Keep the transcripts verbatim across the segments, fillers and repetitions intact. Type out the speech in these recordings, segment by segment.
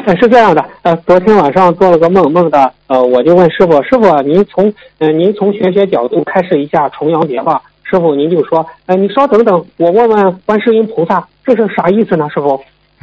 呃，是这样的，呃，昨天晚上做了个梦，梦的，呃，我就问师傅，师傅，您从，呃，您从玄学角度开示一下重阳节吧。师傅，您就说，呃，你稍等等，我问问观世音菩萨，这是啥意思呢？师傅？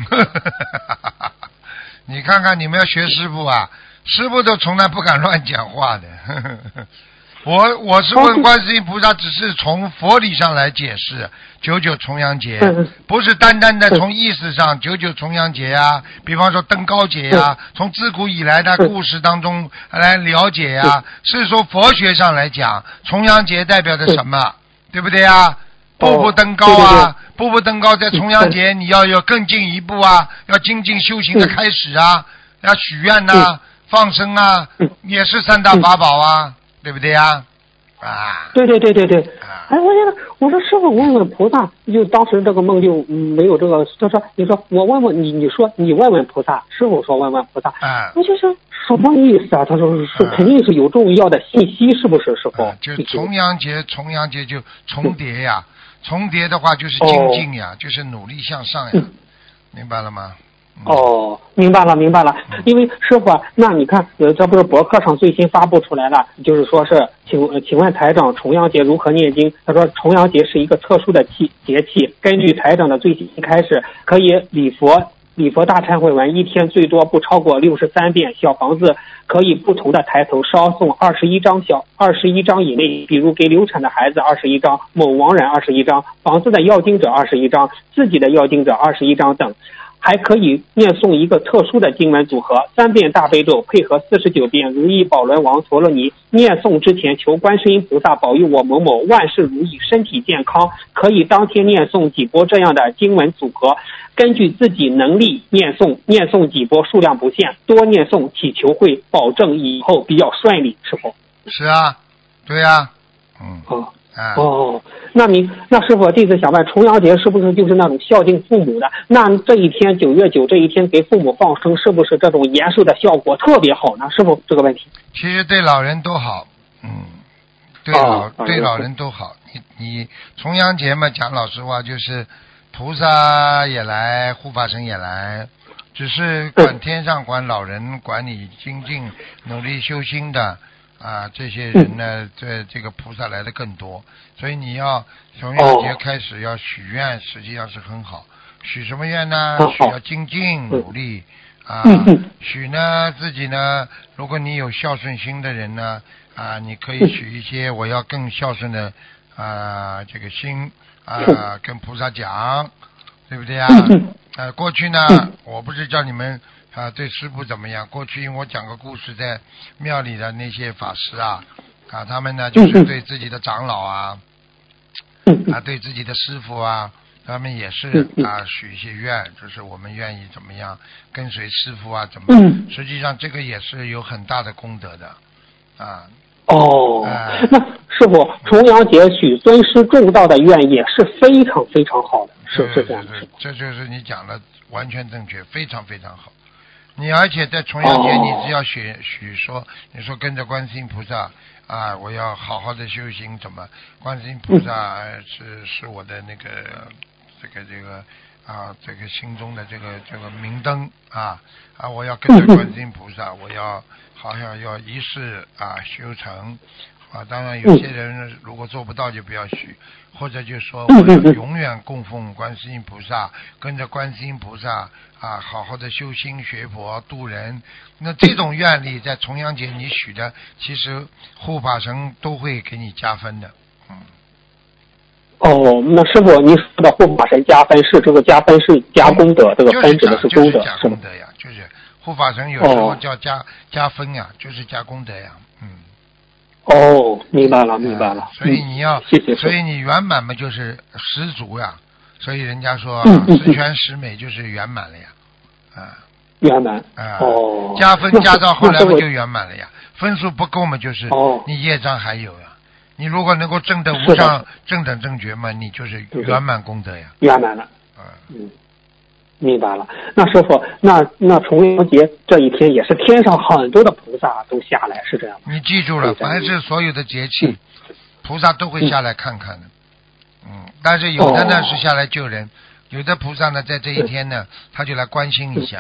你看看你们要学师傅啊，师傅都从来不敢乱讲话的。我我是问观世音菩萨，只是从佛理上来解释九九重阳节，不是单单的从意识上九九重阳节呀、啊，比方说登高节呀、啊，从自古以来的故事当中来了解呀、啊，是说佛学上来讲，重阳节代表着什么，对不对啊？步步登高啊，步步登高，在重阳节你要有更进一步啊，要精进修行的开始啊，要许愿呐、啊，放生啊，也是三大法宝啊。对不对呀？啊， 对对对对对，哎，我觉得我说师傅问问菩萨，就当时这个梦就没有这个，他说你说我问问你，你说你问问菩萨，师傅说问问菩萨， 啊， 我就说什么意思啊？他说是肯定是有重要的信息，是不是师傅？ 啊、就重阳节，重阳节就重叠呀，重叠的话就是精进呀，哦、就是努力向上呀，嗯、明白了吗？ 哦，明白了，明白了。因为师傅，那你看，呃，这不是博客上最新发布出来了，就是说是，请请问台长，重阳节如何念经？他说，重阳节是一个特殊的气节气，根据台长的最新开始，可以礼佛礼佛大忏悔文，一天最多不超过六十三遍，小房子可以不同的抬头烧送二十一张小二十一张以内，比如给流产的孩子二十一张，某亡人二十一张，房子的要经者二十一张，自己的要经者二十一张等。还可以念诵一个特殊的经文组合，三遍大悲咒配合四十九遍如意宝轮王陀罗尼。念诵之前求观世音菩萨保佑我某某万事如意，身体健康。可以当天念诵几波这样的经文组合，根据自己能力念诵，念诵几波数量不限，多念诵祈求会保证以后比较顺利，是否？ 是啊，对啊，嗯。 哦哦，那你那师傅这次想问，重阳节是不是就是那种孝敬父母的？那这一天九月九这一天给父母放生，是不是这种延寿的效果特别好呢？师傅这个问题， 其实对老人都好，嗯，对老、哦、对老人都好。你你重阳节嘛，讲老实话就是菩萨也来，护法神也来，只是管天上管老人，管你精进努力修心的。啊，这些人呢，这这个菩萨来的更多，所以你要从阳节开始要许愿，实际上是很好。许什么愿呢？许要精进努力啊，许呢自己呢，如果你有孝顺心的人呢，啊，你可以许一些我要更孝顺的啊这个心啊，跟菩萨讲，对不对啊？呃，过去呢，我不是叫你们。啊，对师父怎么样？过去因为我讲个故事，在庙里的那些法师啊，啊，他们呢就是对自己的长老啊，啊，对自己的师父啊，他们也是啊许一些愿，就是我们愿意怎么样跟随师父啊，怎么？实际上这个也是有很大的功德的，啊。 哦，呃、那师父，重阳节许尊师重道的愿也是非常非常好的，是是这样的。 这就是你讲的完全正确，非常非常好。你而且在重阳节，你只要许许说，你说跟着观世音菩萨啊，我要好好的修行，怎么？观世音菩萨是是我的那个这个这个啊，这个心中的这个这个明灯啊啊，我要跟着观世音菩萨，我要好像要一世啊修成啊。当然有些人如果做不到就不要许。或者就说我要永远供奉观世音菩萨，跟着观世音菩萨啊，好好的修心学佛度人。那这种愿力在重阳节你许的，其实护法神都会给你加分的。嗯。 哦，那师傅，您说的护法神加分是这个加分是加功德，这个分指的是功德， 就是加功德呀，就是护法神有时候叫加、哦、加分呀，就是加功德呀，嗯。 哦，明白了，明白了。 所以你要， 嗯、谢谢。 所以你圆满嘛，就是十足呀。所以人家说、啊嗯、十全十美就是圆满了呀，啊。 圆满。 啊。 哦。 加分加到后来嘛就圆满了呀，分数不够嘛就是你业障还有呀。哦、你如果能够证得无上正等正觉嘛，你就是圆满功德呀。 圆满了。 啊、 嗯。明白了，那师傅，那那重阳节这一天也是天上很多的菩萨都下来，是这样吗？ 你记住了，凡是所有的节气，嗯、菩萨都会下来看看的。嗯，但是有的呢、哦、是下来救人，有的菩萨呢在这一天呢，他就来关心一下。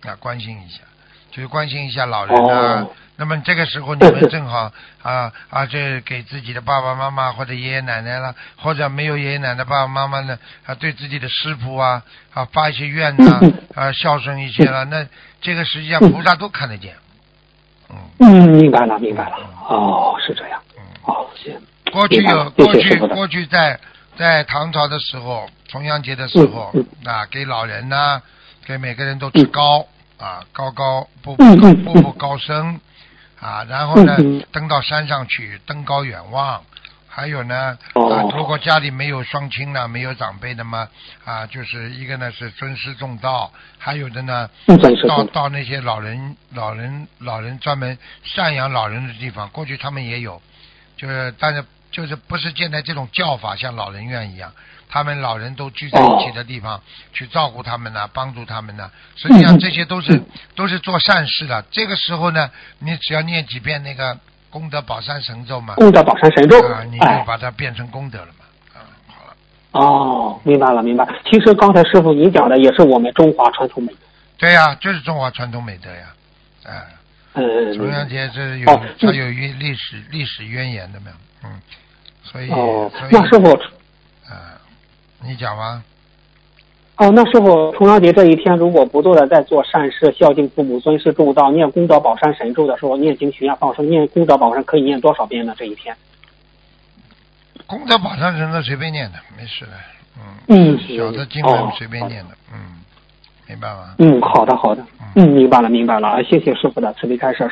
啊，关心一下，就是关心一下老人啊。 哦那么这个时候你们正好啊啊，这给自己的爸爸妈妈或者爷爷奶奶了，或者没有爷爷奶奶爸爸妈妈呢啊，对自己的师傅啊啊发一些愿呐啊，孝顺一些了，那这个实际上菩萨都看得见。嗯嗯，明白了明白了。哦，是这样。哦，行。 过去有过去过去在在唐朝的时候，重阳节的时候、 嗯嗯、啊，给老人呐、给每个人都吃糕、嗯、啊，高高步步步步高升。啊，然后呢， 嗯、 登到山上去，登高远望。还有呢，啊，如果家里没有双亲呢，没有长辈的嘛，啊，就是一个呢是尊师重道，还有的呢，到到那些老人、老人、老人专门赡养老人的地方，过去他们也有，就是但是就是不是现在这种叫法，像老人院一样。他们老人都聚在一起的地方、哦、去照顾他们呢，帮助他们呢，实际上这些都是、嗯、都是做善事的。这个时候呢，你只要念几遍那个功德宝山神咒嘛， 功德宝山神咒啊，你就把它变成功德了嘛。啊、哎，好了。 哦，明白了明白。其实刚才师傅您讲的也是我们中华传统美德。 对呀、啊，就是中华传统美德呀，哎。 嗯。 重阳节是有、哦、它有历史历史渊源的嘛，嗯，所以、 哦、 所以那师傅。 啊。你讲吗？ 哦，那师傅，重阳节这一天，如果不断的在做善事、孝敬父母、尊师重道、念功德宝山神咒的时候，念经许愿放生，念功德宝山可以念多少遍呢？这一天？ 功德宝山神咒随便念的，没事的。嗯。 嗯。 小的经文随便念的，哦、嗯，明白吗？ 嗯，好的好的，嗯，明白了明白了，谢谢师傅的慈悲开示。